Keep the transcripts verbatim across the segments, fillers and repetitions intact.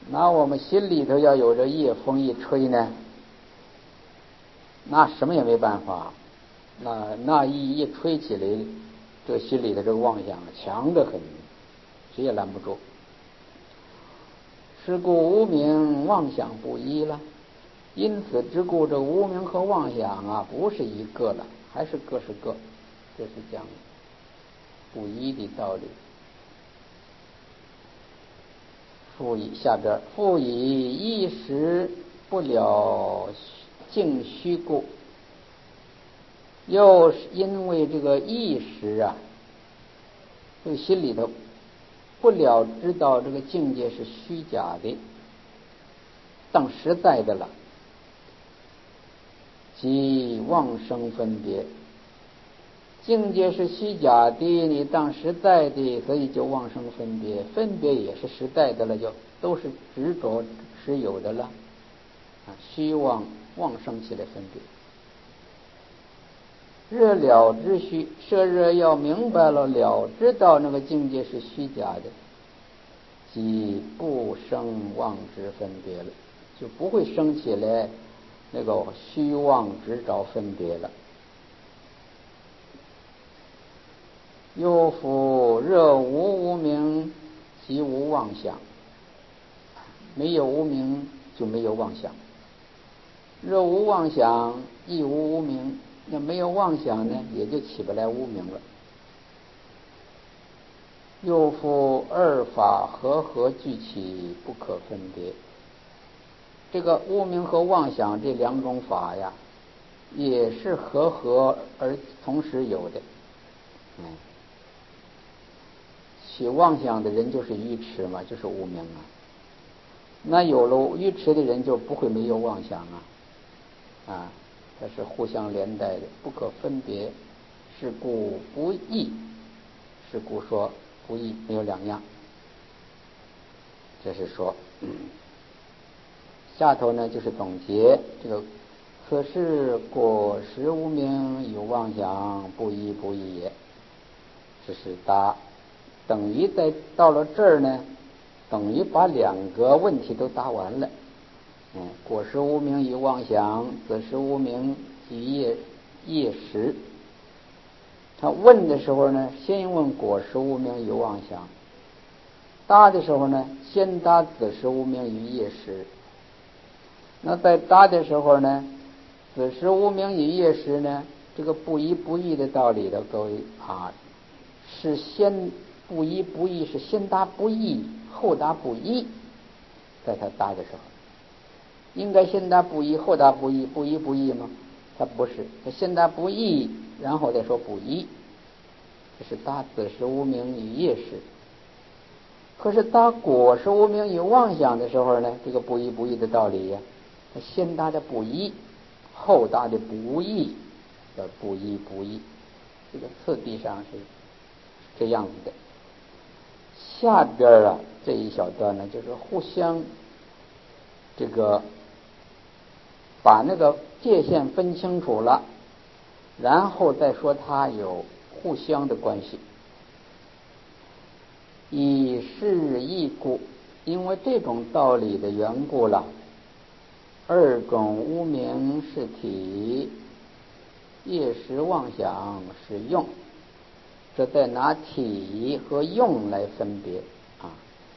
那我们心里头要有这夜风一吹呢，那什么也没办法，那那一一吹起来，这心里的这个妄想强得很，谁也拦不住。是故无明妄想不一了，因此之故这无明和妄想啊，不是一个了，还是各是各，这是讲不一的道理。复以下边，复以一时不了净虚故，又是因为这个一时啊，这个心里头不了知道这个境界是虚假的，当实在的了，即妄生分别。境界是虚假的，你当实在的，所以就妄生分别，分别也是实在的了，就都是执着持有的了啊，虚妄妄生起来分别。热了知虚，摄热要明白了，了知道那个境界是虚假的，即不生妄执分别了，就不会生起来那个虚妄执着分别了。又复热无无明，即无妄想，没有无明就没有妄想。热无妄想，亦无无明，那没有妄想呢，也就起不来无明了。又复二法合合俱起，不可分别。这个无明和妄想这两种法呀，也是合合而同时有的。嗯，起妄想的人就是愚痴嘛，就是无明啊。那有了愚痴的人就不会没有妄想啊，啊，这是互相连带的，不可分别。是故不异，是故说不异，没有两样。这是说，嗯、下头呢就是总结这个，此是果实无明有妄想，不异不异也。这是答，等于在到了这儿呢，等于把两个问题都答完了。嗯，果实无明有妄想，此时无明即业业实。他问的时候呢，先问果实无明有妄想；答的时候呢，先答此时无明与业实。那在答的时候呢，此时无明与业实呢，这个不一不异的道理的各位啊，是先不一不异，是先答不异，后答不一。在他答的时候，应该先答不一，后答不一，不一不异吗？他不是，他先答不异，然后再说不一。这是答此时无明与业实。可是答果实无明与妄想的时候呢，这个不一不异的道理呀，他先答的不一，后答的不异，叫不一不异。这个次第上是这样子的。下边啊这一小段呢，就是互相这个把那个界限分清楚了，然后再说它有互相的关系。以是异故，因为这种道理的缘故了，二种无明是体，业实妄想是用，这在拿体和用来分别啊。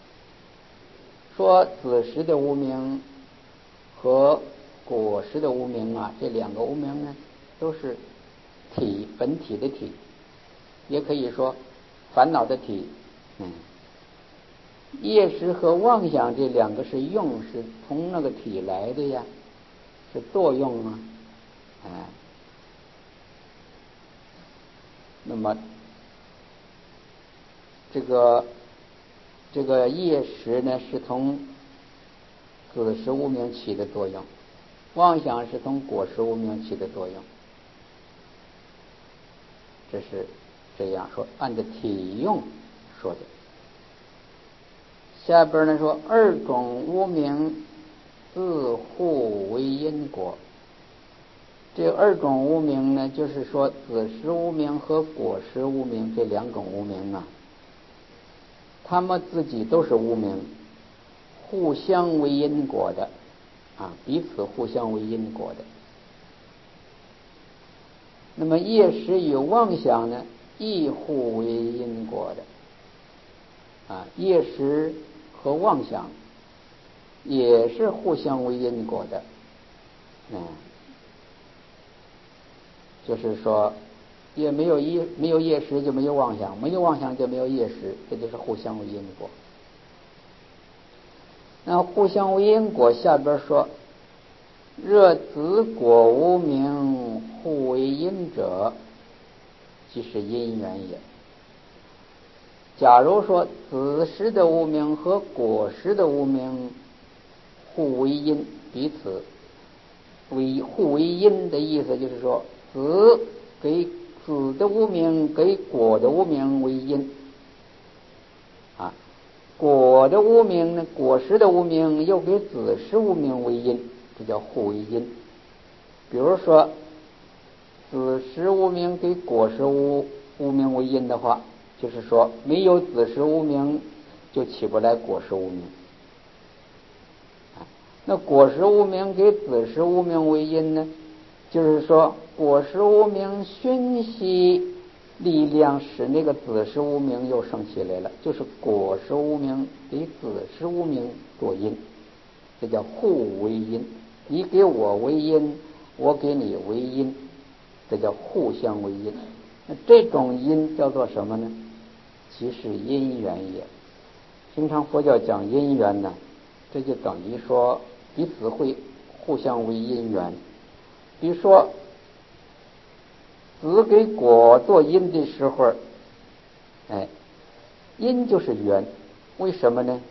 说子时的无明和果实的无明啊，这两个无明呢，都是体，本体的体，也可以说烦恼的体。嗯，业实和妄想这两个是用，是从那个体来的呀，是作用啊。哎，那么这个这个业实呢，是从子时无明起的作用，妄想是从果实无明起的作用。这是这样说，按照体用说的。下边呢说，二种无明自互为因果。这二种无明呢，就是说子时无明和果实无明这两种无明啊，他们自己都是无明， 互相为因果的啊，彼此互相为因果的。那么业识与妄想呢，亦互为因果的啊，业识和妄想也是互相为因果的。嗯，就是说，也没有业没有业识就没有妄想，没有妄想就没有业识，这就是互相为因果。那互相为因果下边说，若子果无明，互为因者，即是因缘也。假如说子实的无明和果实的无明互为因，彼此为互为因的意思就是说，子给子的无明给果的无明为因啊，果的无明呢，果实的无明又给子实无明为因，这叫互为因。比如说子实无明给果实无无明为因的话，就是说没有子实无明就起不来果实无明。那果实无明给子实无明为因呢，就是说果实无明熏习力量使那个子实无明又升起来了，就是果实无明给子实无明做因，这叫互为因。你给我为因，我给你为因，这叫互相为因。那这种因叫做什么呢？即是因缘也。平常佛教讲因缘呢，这就等于说彼此会互相为因缘。比如说子给果做因的时候，哎，因就是缘，为什么呢？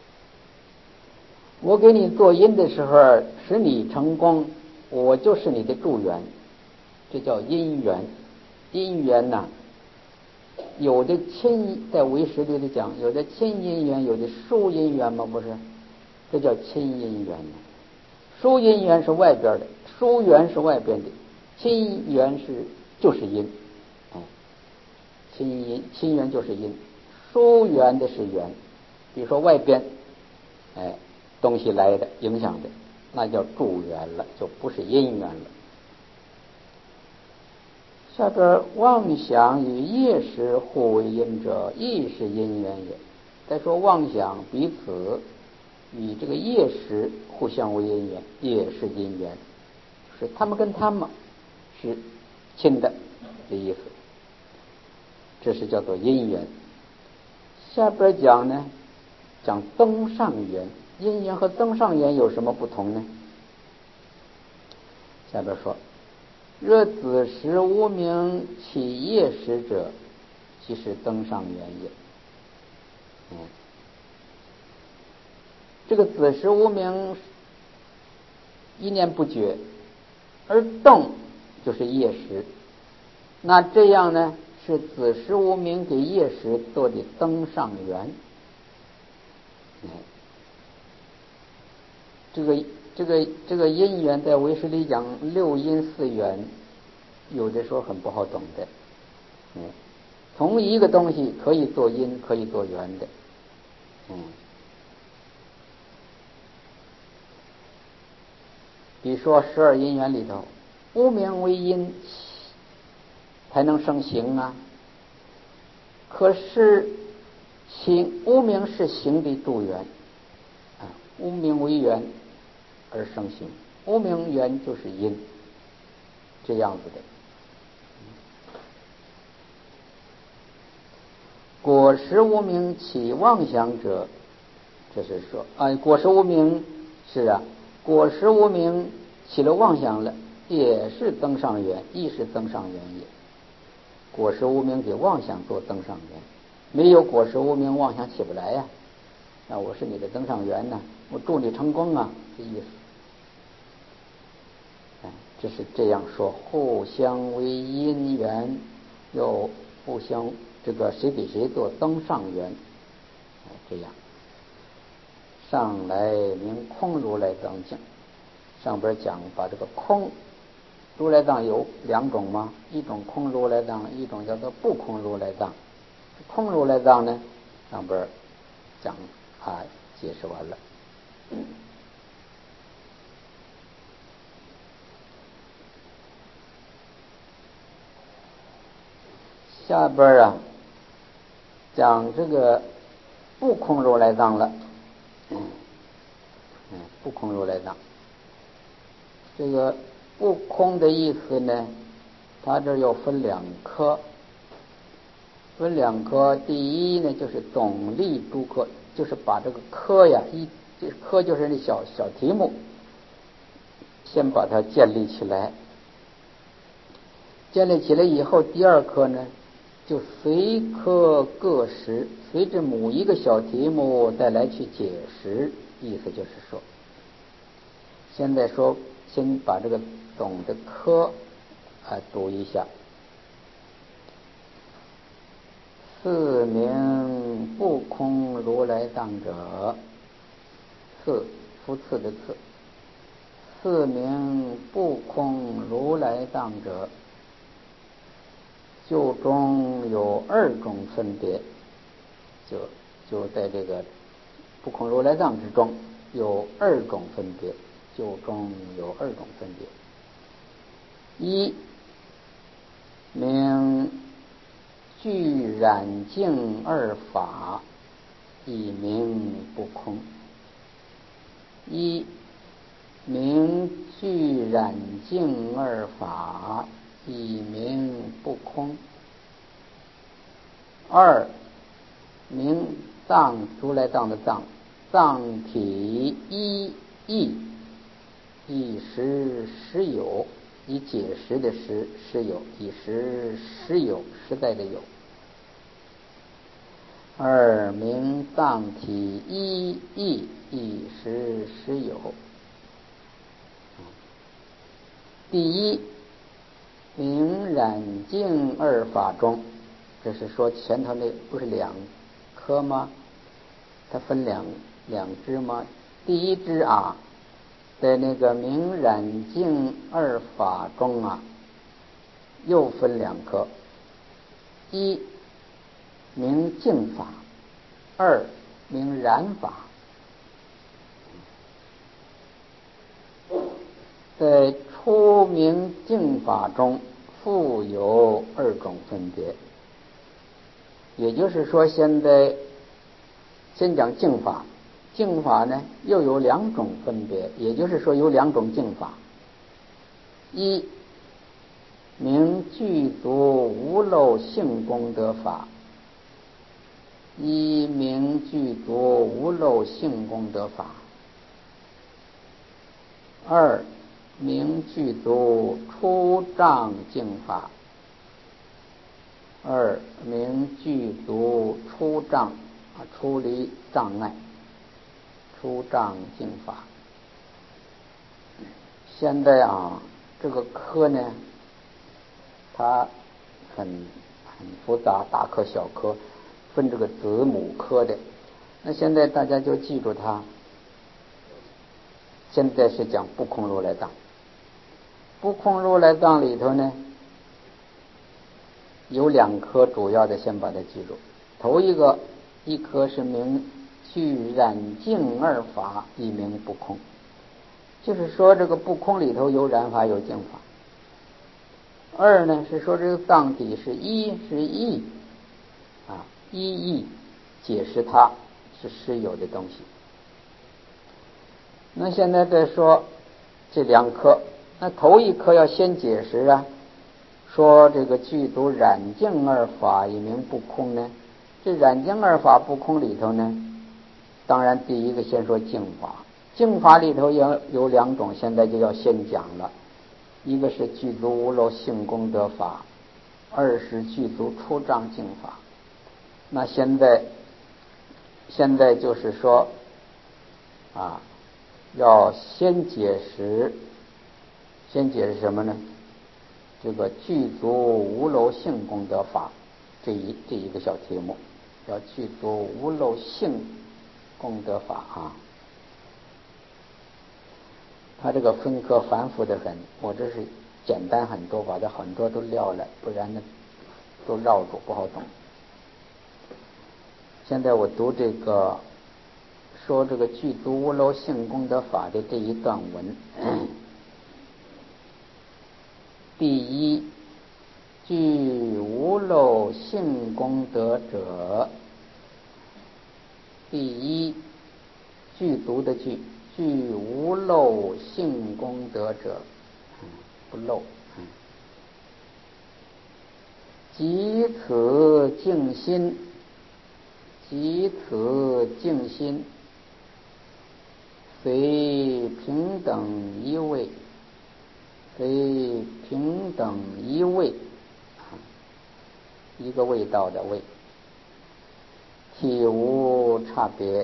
我给你做因的时候，使你成功，我就是你的助缘，这叫因缘。因缘呐、啊，有的亲，在唯识里头讲，有的亲因缘，有的疏因缘吗？不是，这叫亲因缘。疏因缘是外边的，疏缘是外边的，亲缘是就是因。哎，亲因亲缘就是因，疏缘的是缘。比如说外边，哎，东西来的影响的，那叫助缘了，就不是因缘了。下边妄想与业识互为因者，亦是因缘也。再说妄想彼此与这个业识互相为因缘，也是因缘，是他们跟他们是亲的的意思，这是叫做因缘。下边讲呢，讲增上缘，因缘和增上缘有什么不同呢？下边说，若子实无明起业识者，即是增上缘也。嗯，这个子实无明一念不觉，而动就是业识。那这样呢，是子实无明给业识做的增上缘。嗯，这个这个这个因缘在唯识里讲六因四缘，有的时候很不好懂的。嗯，同一个东西可以做因，可以做缘的。嗯，比如说十二因缘里头，无明为因才能生行啊。可是行无明是行的助缘啊，无明为缘而生行，无明缘就是因，这样子的。果实无明起妄想者，这是说啊，果实无明是啊，果实无明起了妄想了，也是增上缘，亦是增上缘也。果实无明给妄想做增上缘，没有果实无明，妄想起不来呀、啊。那我是你的增上缘呢，我祝你成功啊，这意思。哎，这是这样说，互相为因缘，又互相这个谁给谁做增上缘，哎，这样。上来名空如来藏经，上边讲把这个空如来藏有两种吗？一种空如来藏，一种叫做不空如来藏。空如来藏呢，上边讲啊解释完了。 下边啊，讲这个不空如来藏了。嗯，不空如来藏，这个不空的意思呢，它这又分两科。分两科，第一呢就是总立诸科，就是把这个科呀，一这科就是那小小题目，先把它建立起来。建立起来以后，第二科呢，就随科各实，随着某一个小题目再来去解释。意思就是说，现在说先把这个总的科啊读一下。四名不空如来藏者，四复次的次，四名不空如来藏者，就中有二种分别，就就在这个不空如来藏之中有二种分别，就中有二种分别。一名具染净二法，以名不空。一名具染净二法，以名不空。二名藏如来藏的藏，藏体一义，以实实有，以解实的实实有，以实实有，实在的有。二名藏体一义，以实实有。第一名染净二法中，这是说前头那不是两科吗？它分两两支吗？第一支啊，在那个名染净二法中啊，又分两科。一名净法，二名染法。在初名净法中复有二种分别，也就是说现在先讲净法，净法呢又有两种分别，也就是说有两种净法。一名具足无漏性功德法，一名具足无漏性功德法。二名具足出障净法，二名具足出障啊，出离障碍，出障净法。现在啊，这个科呢，它很很复杂，大科小科，分这个子母科的。那现在大家就记住它。现在是讲不空如来藏。不空如来藏里头呢，有两科主要的，先把它记住。头一个，一科是名具染净二法，一名不空。就是说这个不空里头有染法有净法。二呢是说这个藏体是一是义啊，一义解释它是实有的东西。那现在再说这两科，那头一科要先解释啊，说这个具足染净二法以名不空呢，这染净二法不空里头呢，当然第一个先说净法，净法里头有有两种，现在就要先讲了，一个是具足无漏性功德法，二是具足出障净法。那现在现在就是说啊，要先解释，先解释什么呢？这个具足无漏性功德法这一这一个小题目，要具足无漏性功德法啊。它这个分科繁复的很，我这是简单很多，把它很多都撂了，不然呢都绕住不好懂。现在我读这个说这个具足无漏性功德法的这一段文。第一，具无漏性功德者，第一，具足的具，具无漏性功德者，不漏。即此静心，即此静心，虽平等一味，虽平等一味，一个味道的味，体无差别，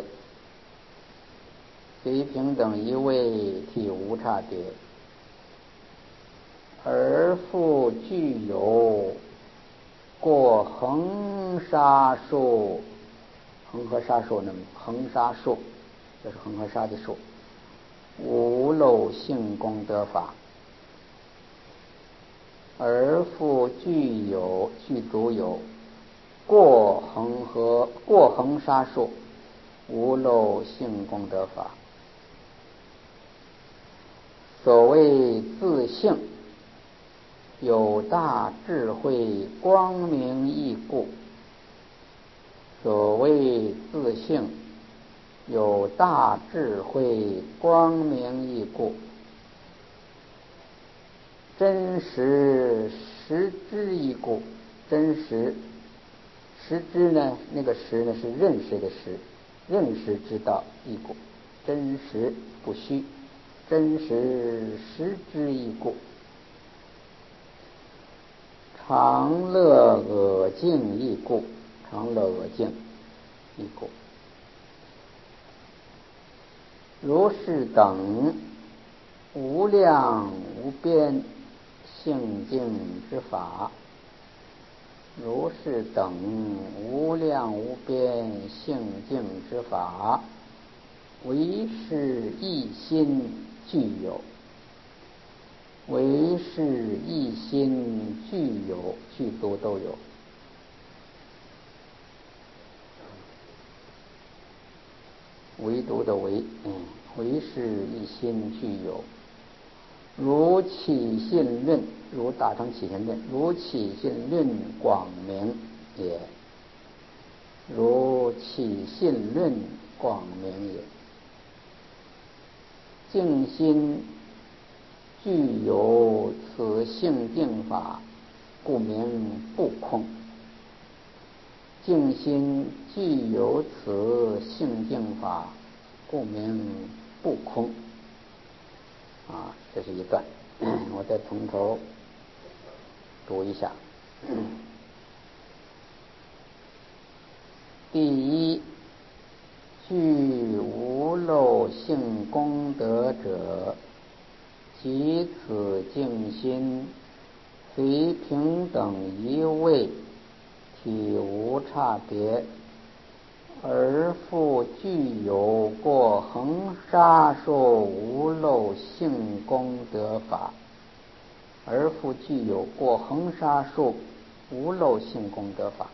虽平等一味，体无差别，而复具有过恒沙数，恒河沙数呢？恒沙数就是恒河沙的数，无漏性功德法，而复具有具足有过恒和过恒沙数无漏性功德法。所谓自性，有大智慧光明义故。所谓自性，有大智慧光明义故。真实实知义故，真实实知呢？那个实呢是认识的实，认识知道义故，真实不虚，真实实知义故。常乐恶净义故，常乐恶净义故。如是等无量无边性净之法，如是等无量无边性净之法，唯是一心具有，唯是一心具有，具足都有。唯独的唯，嗯，唯是一心具有。如起信论，如大乘起信论，如起信论广明也。如起信论广明也。净心具有此性净法，故名不空。净心具有此性净法，故名不空。啊，这是一段，我再从头读一下。第一，具无漏性功德者，即此净心，虽平等一味，体无差别，而复具有过恒沙数无漏性功德法，而复具有过恒沙数无漏性功德法。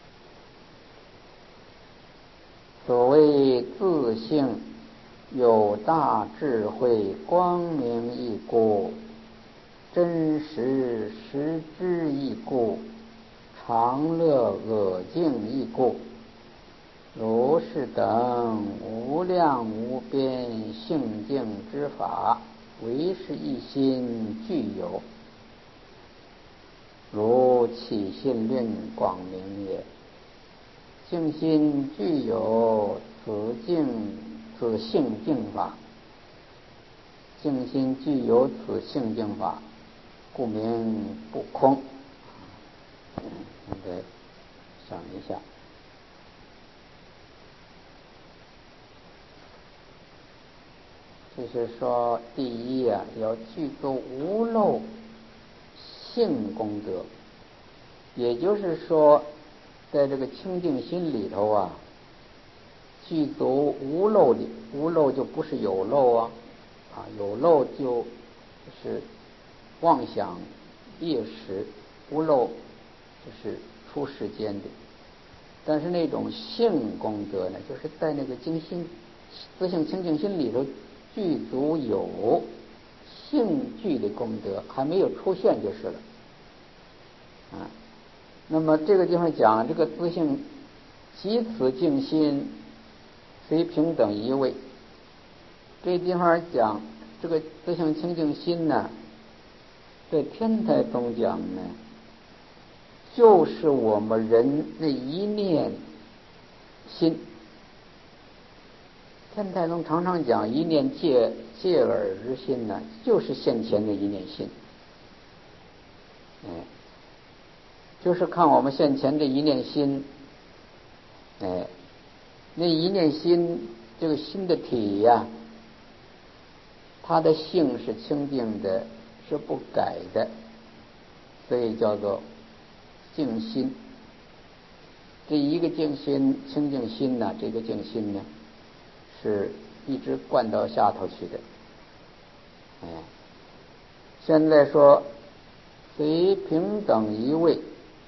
所谓自性，有大智慧光明义故，真实实知义故，常乐恶净义故。如是等无量无边性净之法，唯是一心具有。如起信论广明也。净心具有此净此性净法，净心具有此性净法，故名不空。应该想一下。就是说，第一啊，要具足无漏性功德，也就是说，在这个清净心里头啊，具足无漏的，无漏就不是有漏啊，啊，有漏就是妄想业识，无漏就是出世间的。但是那种性功德呢，就是在那个净心自性清净心里头具足有性具的功德，还没有出现就是了啊。那么这个地方讲这个自性即此净心虽平等一位，这地方讲这个自性清净心呢，在天台中讲呢，就是我们人那一念心。天台中常常讲一念借借耳之心呢，就是现前的一念心。哎，就是看我们现前的一念心，哎，那一念心这个心的体呀、啊，它的性是清净的，是不改的，所以叫做净心。这一个净心清净心呢，这个净心呢，是一直灌到下头去的。哎，现在说随平等一位，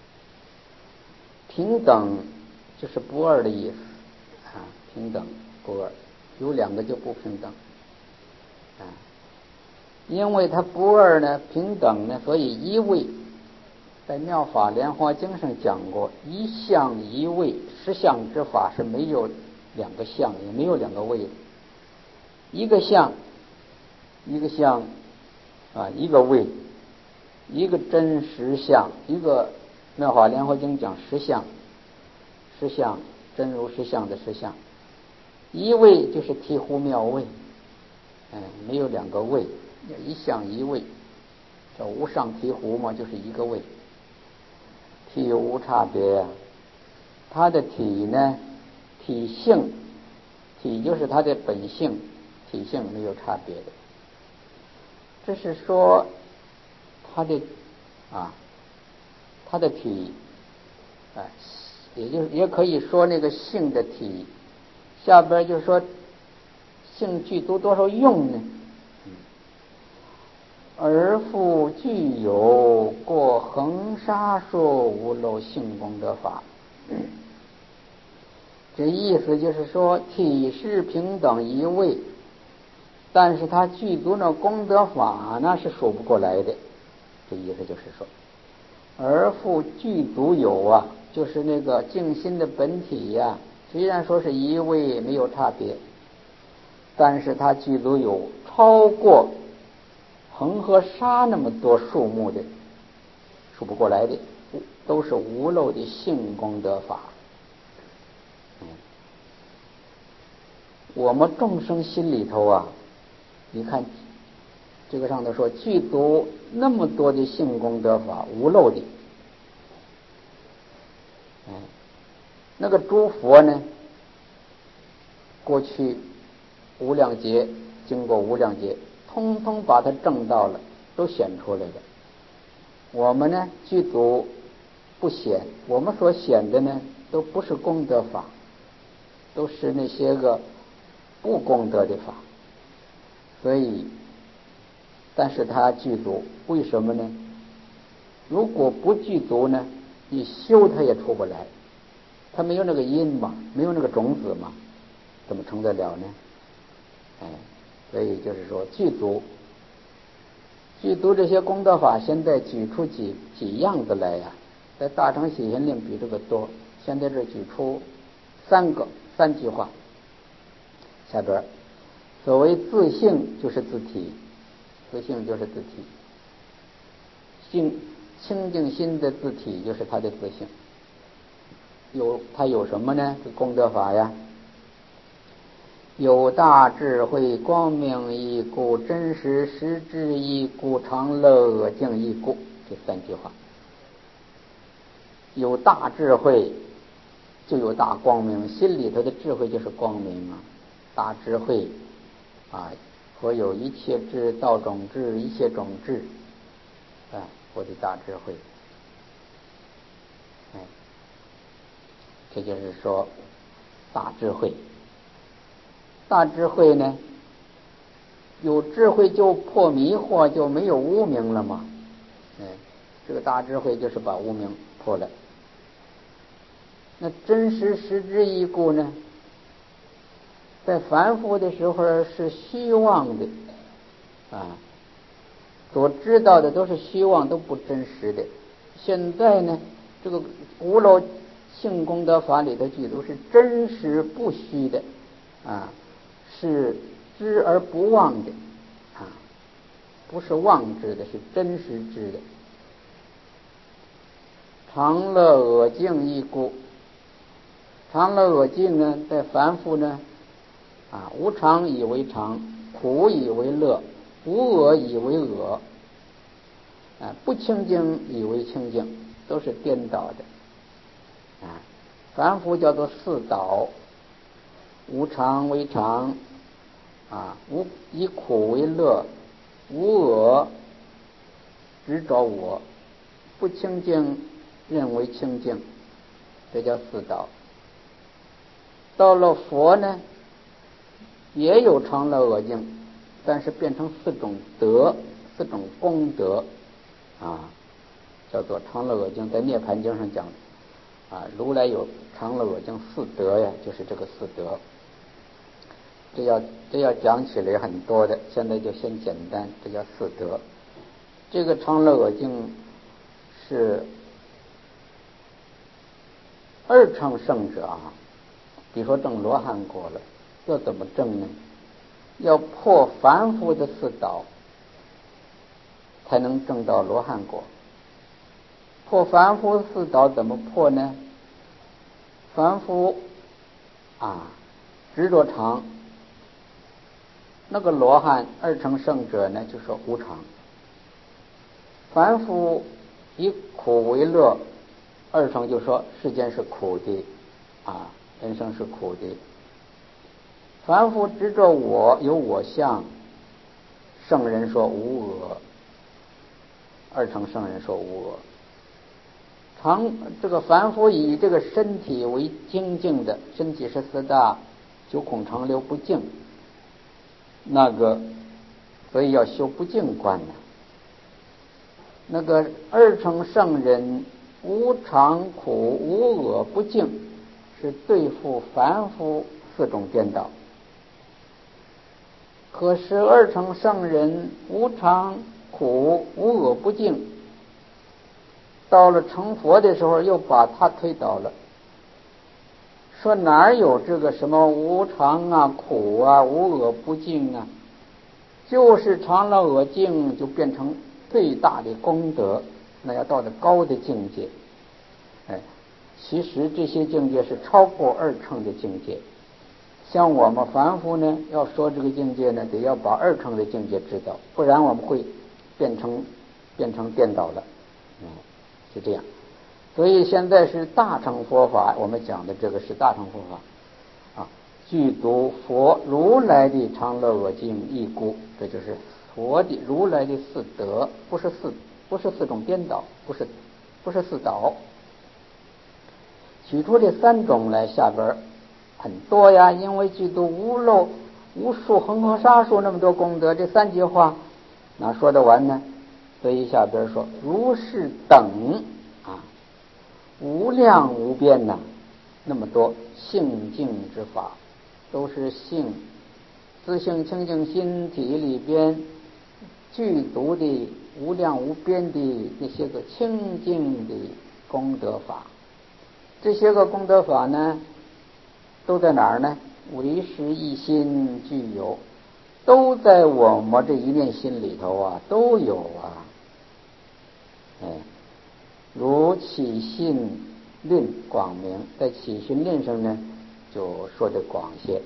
平等就是不二的意思啊，平等不二，有两个就不平等啊。因为它不二呢，平等呢，所以一位在《妙法莲华经》上讲过，一相一位，十相之法是没有两个相，也没有两个位的，一个相，一个相啊，一个位，一个真实相，一个妙法莲华经讲实相，实相真如实相的实相，一位就是醍醐妙位，哎，没有两个位，一相一位，叫无上醍醐嘛，就是一个位，体无差别啊。它的体呢，体性，体就是它的本性，体性没有差别的。这是说它的啊，它的体啊，也就是也可以说那个性的体。下边就说性具足多少用呢？而复具有过恒沙数无漏性功德法。这意思就是说体是平等一位，但是它具足那功德法那是数不过来的。这意思就是说，而复具足有啊，就是那个净心的本体呀、啊，虽然说是一位没有差别，但是它具足有超过恒河沙那么多数目的，数不过来的，都是无漏的性功德法。嗯，我们众生心里头啊，你看这个上头说具足那么多的性功德法，无漏的。哎，那个诸佛呢，过去无量劫，经过无量劫，通通把它证到了，都显出来了。我们呢，具足不显，我们所显的呢，都不是功德法，都是那些个不功德的法。所以，但是它具足，为什么呢？如果不具足呢，你修它也出不来，它没有那个因嘛，没有那个种子嘛，怎么成得了呢？哎，所以就是说具足，具足这些功德法，现在举出几几样子来呀、啊？在大乘起信令比这个多，现在这举出三个三句话。下边，所谓自性就是自体，自性就是自体，性清净心的自体就是它的自性。有它有什么呢？这功德法呀，有大智慧光明一故，真实实质一故，常乐净一故，这三句话。有大智慧就有大光明，心里头的智慧就是光明啊。大智慧啊，佛有一切智，道种智，一切种智啊，佛的大智慧。哎，这就是说大智慧。大智慧呢，有智慧就破迷惑，就没有无明了嘛。哎，这个大智慧就是把无明破了。那真实实质一故呢， 在凡夫的时候是虚妄的啊，所知道的都是虚妄，都不真实的。现在呢，这个古老性功德法里的记录是真实不虚的啊，是知而不忘的啊，不是妄知的，是真实知的。常乐我净亦故，常乐我净呢，在凡夫呢啊，无常以为常，苦以为乐，无我以为我，啊，不清净以为清净，都是颠倒的啊。凡夫叫做四倒，无常为常啊，无以苦为乐，无我执着我，不清净认为清净，这叫四倒。到了佛呢，也有常乐我净，但是变成四种德，四种功德啊，叫做常乐我净。在涅盘经上讲啊，如来有常乐我净四德呀，就是这个四德。这要这要讲起来很多的，现在就先简单，这叫四德。这个常乐我净是二乘圣者啊，比如说证罗汉果了，要怎么证呢？要破凡夫的四倒，才能证到罗汉果。破凡夫四倒怎么破呢？凡夫啊，执着常，那个罗汉二乘圣者呢，就说无常。凡夫以苦为乐，二乘就说世间是苦的啊，人生是苦的。凡夫执着我，有我相，圣人说无我，二乘圣人说无我。常这个凡夫以这个身体为清净的，身体是四大，九孔常流不净，那个所以要修不净观呢。那个二乘圣人无常苦无我不净，是对付凡夫四种颠倒。可是二乘圣人无常苦无我不净，到了成佛的时候又把他推倒了，说哪有这个什么无常啊苦啊无我不净啊，就是常乐我净就变成最大的功德，那要到了高的境界。哎，其实这些境界是超过二乘的境界。像我们凡夫呢，要说这个境界呢，得要把二乘的境界知道，不然我们会变成变成颠倒了。嗯，是这样。所以现在是大乘佛法，我们讲的这个是大乘佛法啊，具足佛如来的常乐我净亦故，这就是佛的如来的四德，不是四不是四种颠倒，不是不是四倒。取出这三种来，下边很多呀，因为具足无漏无数恒河沙数那么多功德，这三句话哪说得完呢？所以下边说如是等啊，无量无边呐、啊，那么多性净之法，都是性自性清净心体里边具足的无量无边的那些个清净的功德法。这些个功德法呢，都在哪儿呢？唯识一心具有，都在我们这一念心里头啊，都有啊。哎，如起信论广明，在起信论上呢，就说得广些。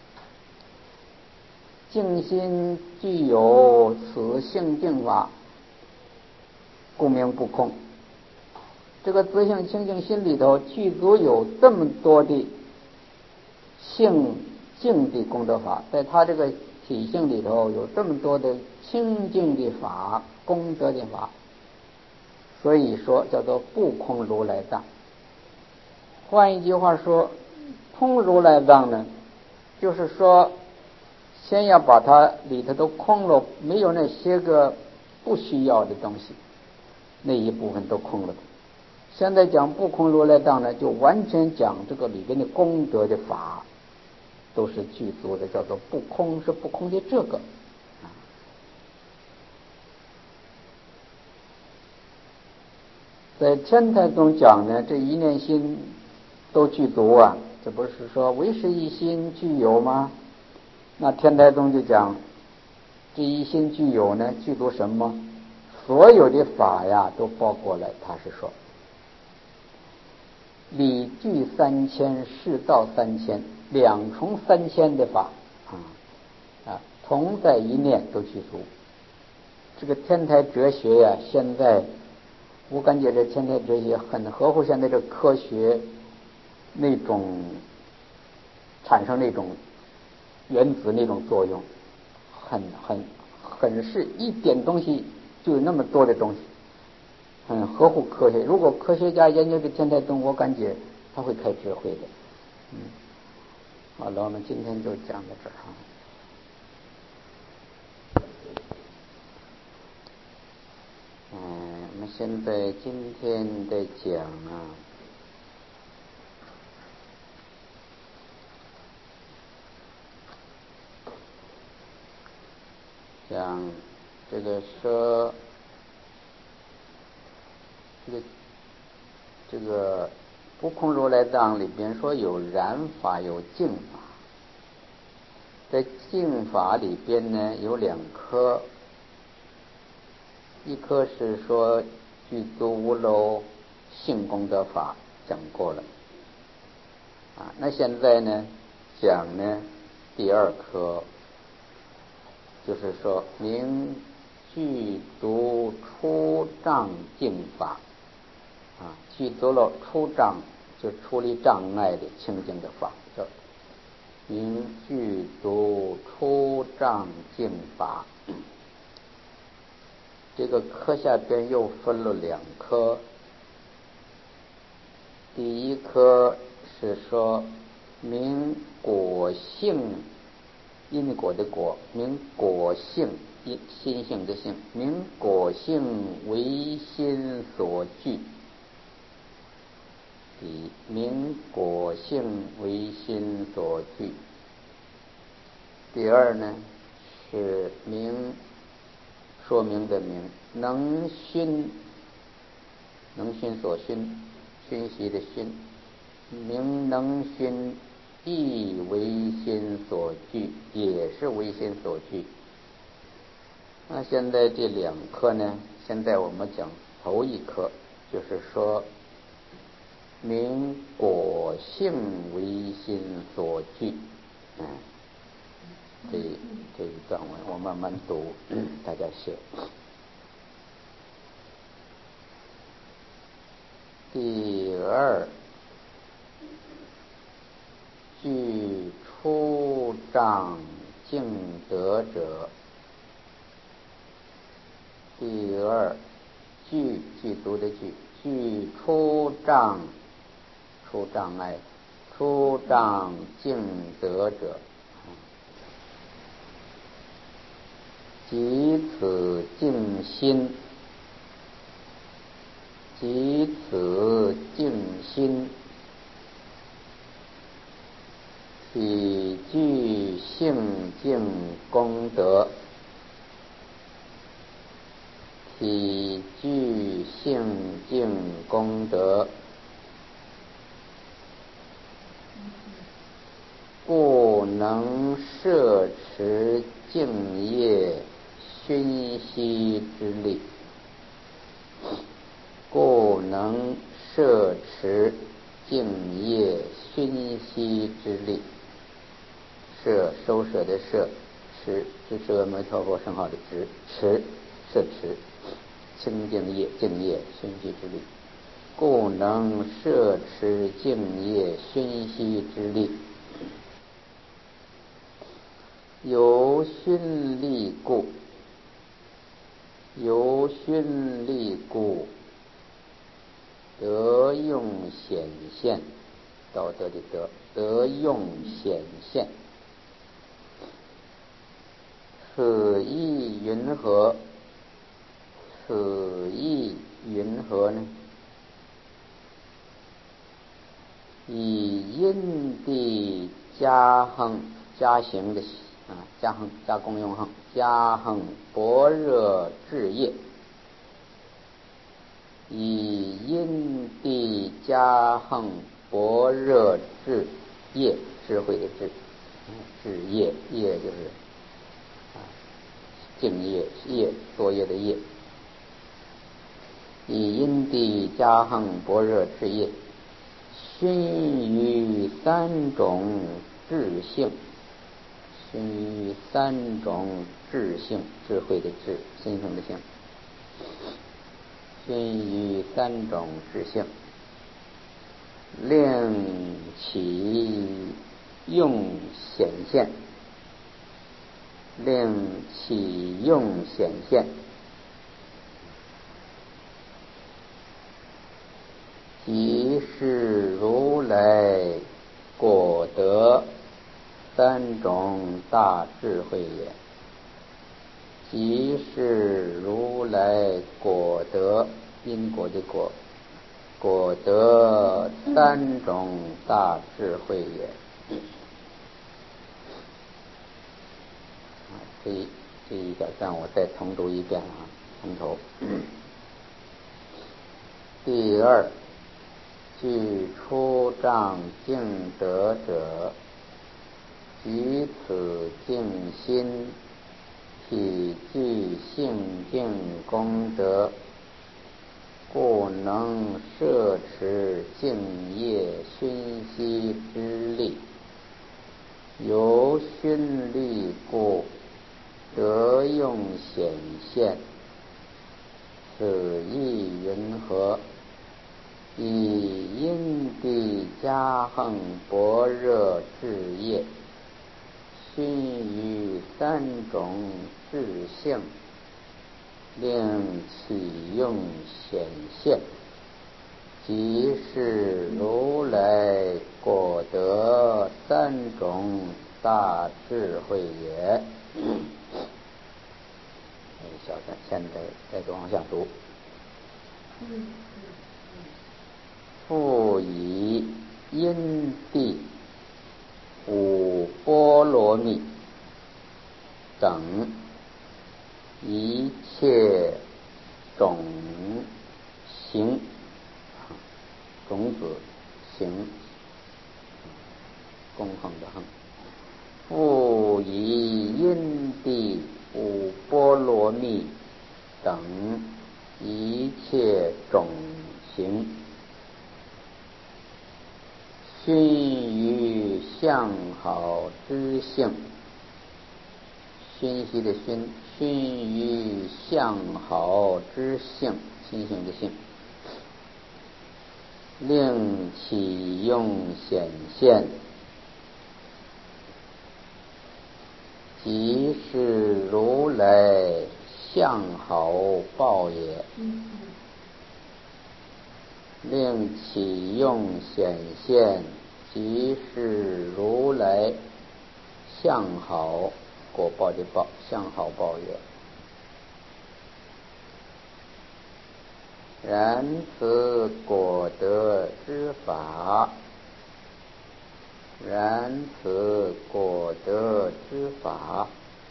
净心具有此性净法，故名不空。这个自性清净心里头具足有这么多的性净的功德法，在他这个体性里头有这么多的清净的法功德的法，所以说叫做不空如来藏。换一句话说，空如来藏呢，就是说先要把它里头都空了，没有那些个不需要的东西，那一部分都空了。现在讲不空如来藏呢，就完全讲这个里边的功德的法， 都是具足的，叫做不空，是不空的这个。在天台中讲呢，这一念心都具足啊，这不是说唯是一心具有吗？那天台中就讲，这一心具有呢，具足什么？所有的法呀，都包括了。他是说，理具三千，事道三千，两重三千的法啊啊，同在一念都具足。这个天台哲学呀，现在我感觉这天台哲学很合乎现在这科学那种产生那种原子那种作用，很很很是一点东西就有那么多的东西，很合乎科学。如果科学家研究这天台宗，我感觉他会开智慧的。嗯，好了，我们今天就讲到这儿啊。嗯，我们现在今天的讲啊，讲这个说这个这个不空如来藏里边说有染法有净法，在净法里边呢有两科，一科是说具足无漏性功德法，讲过了啊。那现在呢讲呢第二科，就是说明具足出障净法啊，具足了出障，就处理障碍的清净的法，叫明具足出障净法。这个科下边又分了两科，第一科是说明果性，因果的果，明果性，心性的性，明果性为心所具。第一，明果性为心所具。第二呢是明说明的明，能熏，能熏所熏，熏习的熏，明能熏亦为心所具，也是为心所具。那现在这两科呢，现在我们讲头一科，就是说明果性为心所具。嗯，这这一段文我慢慢读，大家写。第二，具出障净德者。第二，具具足的具，具出障，出障碍，出障净德者，即此净心，即此净心，体具性净功德，体具性净功德，故能摄持净业熏习之力，故能摄持净业熏习之力。摄，收摄的摄，持，这是阿弥陀佛圣号的持，持，摄持清净业净业熏习之力，故能摄持净业熏习之力。由熏力故，由熏力故，得用显现，道德的德，得用显现。此意云何？此意云何呢？以因地加横加行的啊，加横加功用横，加横般若智业，以因地加横般若智业，智慧的智，智业业就是啊敬业业作业的业，以因地加横般若智业，熏于三种智性，熏于三种智性，智慧的智，心性的性，熏于三种智性，令其用显现，令其用显现，即是如来果得三种大智慧也。即是如来果得，因果的果，果得三种大智慧也。这一这一小段我再重读一遍啊，从头。第二，具出障净德者，举此净心，体具性净功德，故能摄持净业熏习之力。由熏力故，得用显现。此意云何？以因地加横般若智业，熏于三种智性，令其用显现，即是如来果得三种大智慧也。小三，现在再度往下读。复以因地五波罗蜜等一切种行，种子行，共横的横。复以因地五波罗蜜等一切种行，熏于相好之性，熏习的熏，熏于相好之性，心性的性，令其用显现，即是如来相好报也。令其用显现，即是如来相好果报的报，相好报也。然此果得之法，然此果得之法，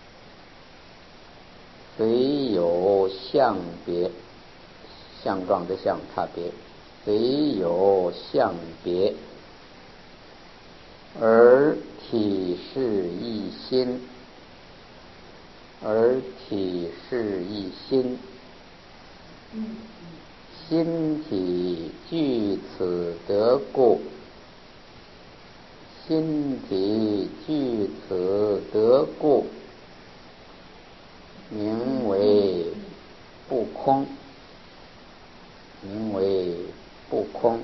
虽有相别，相状的相差别，虽有相别，而体是一心，而体是一心，心体具此德故，心体具此德故，名为不空，名为不空。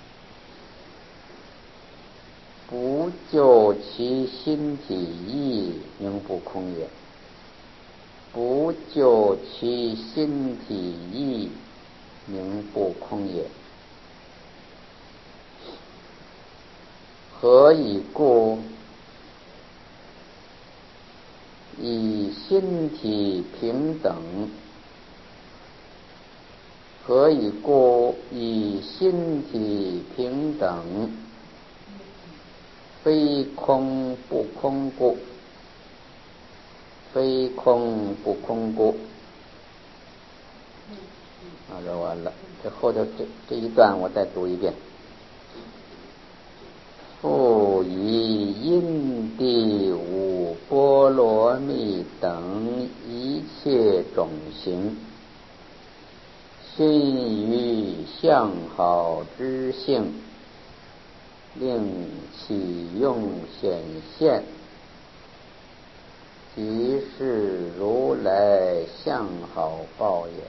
不就其心体意，名不空也。不就其心体意，名不空也。何以故？以心体平等。何以故？以心体平等， 非空不空故，非空不空故。啊，这完了，这后头这这一段我再读一遍。复以因地五波罗蜜等一切种行，熏于相好之性，令起用显现，即是如来相好报也。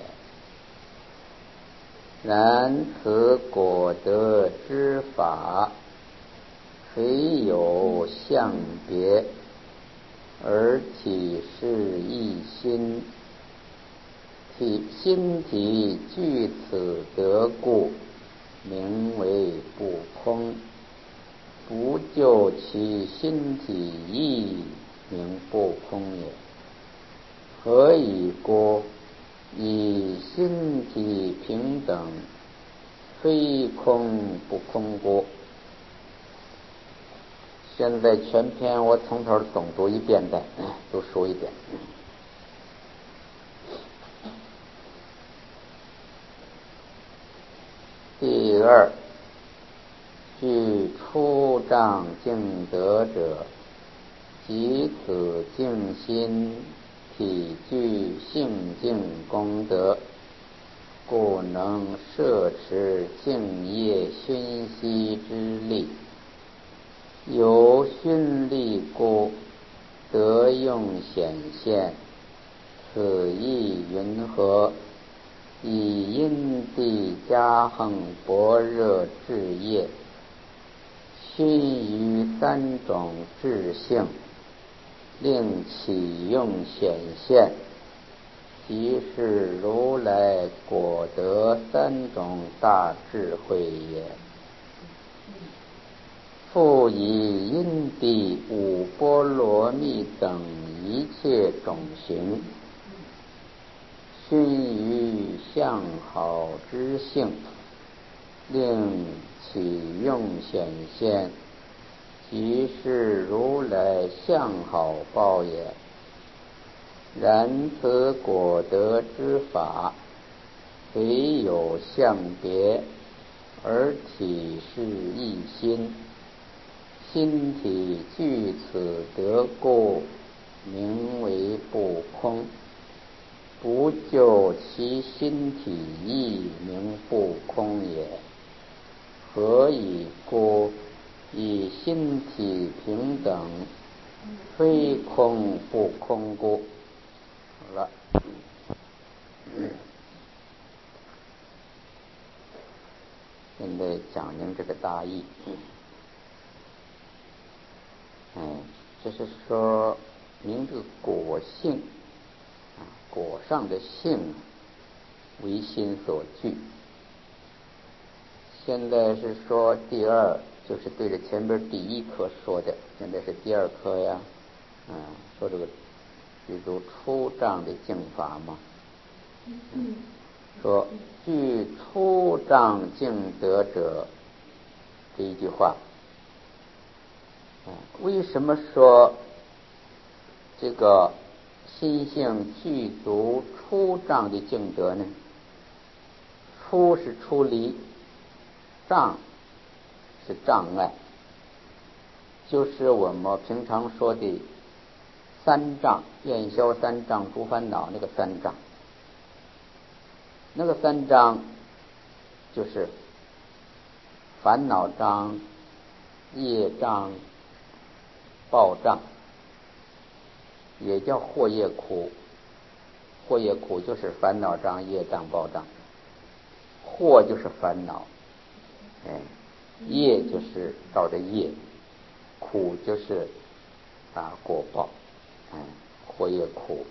然此果得之法，非有相别，而体是一心，体心体具此得故，名为不空。不就其心体意，名不空也。何以故？以心体平等，非空不空故。现在全篇我从头总读一遍的，都说一遍。第二，具初障净德者，即此净心体具性净功德，故能摄持净业熏习之力。由熏力故，得用显现。此意云何？以因地加横般若智业，熏于三种智性，令起用显现，即是如来果得三种大智慧也。复以因地五波罗蜜等一切种行，熏于相好之性，令起用显现，即是如来相好报也。然此果得之法，非有相别，而体是一心，心体具此得故，名为不空。不就其心体意，名不空也。何以故？以心体平等，非空不空故。好了，现在讲明这个大意。嗯，这是说明这个果性啊，果上的性为心所具。现在是说第二，就是对着前边第一课说的，现在是第二课呀。嗯，说这个比如初障的净法嘛。嗯，说具初障净德者，这一句话。为什么说这个心性具足初障的净德呢？初是出离，障是障碍，就是我们平常说的三障，愿消三障诸烦恼，那个三障。那个三障就是烦恼障、业障、报障，也叫惑业苦。惑业苦就是烦恼障、业障、报障。惑就是烦恼，哎，业就是造的业，苦就是啊果报，哎，惑业苦。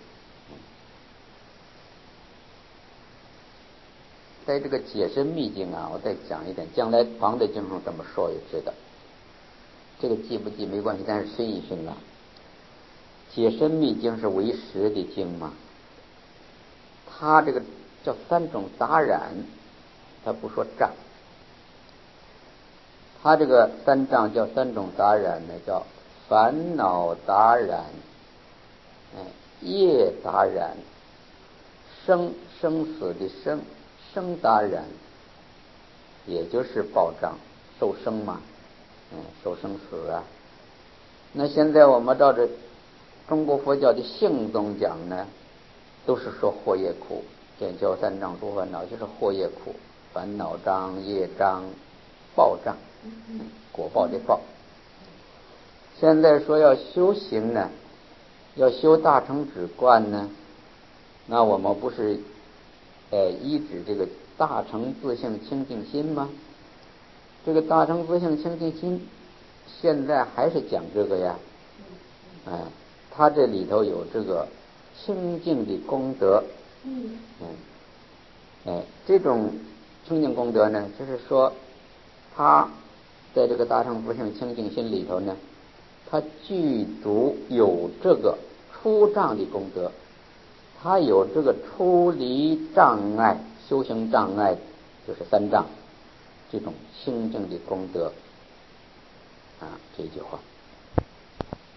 在这个解深密经啊，我再讲一点，将来旁的经上这么说也知道。这个记不记没关系，但是熏一熏了。解深密经是为实的经嘛，它这个叫三种杂染，它不说障， 他这个三障叫三种杂染呢，叫烦恼杂染，哎，业杂染，生生死的生生杂染，也就是报障受生嘛，嗯，受生死啊。那现在我们照着中国佛教的性宗讲呢，都是说惑业苦，见消三障诸烦恼，就是惑业苦，烦恼障、业障、报障，果报的报。现在说要修行呢，要修大乘止观呢，那我们不是呃依止这个大乘自性清净心吗？这个大乘自性清净心现在还是讲这个呀，哎，它这里头有这个清净的功德，嗯，哎，这种清净功德呢，就是说，它在这个大乘自性清净心里头呢，它具足有这个出障的功德，它有这个出离障碍、修行障碍，就是三障，这种清净的功德啊，这句话。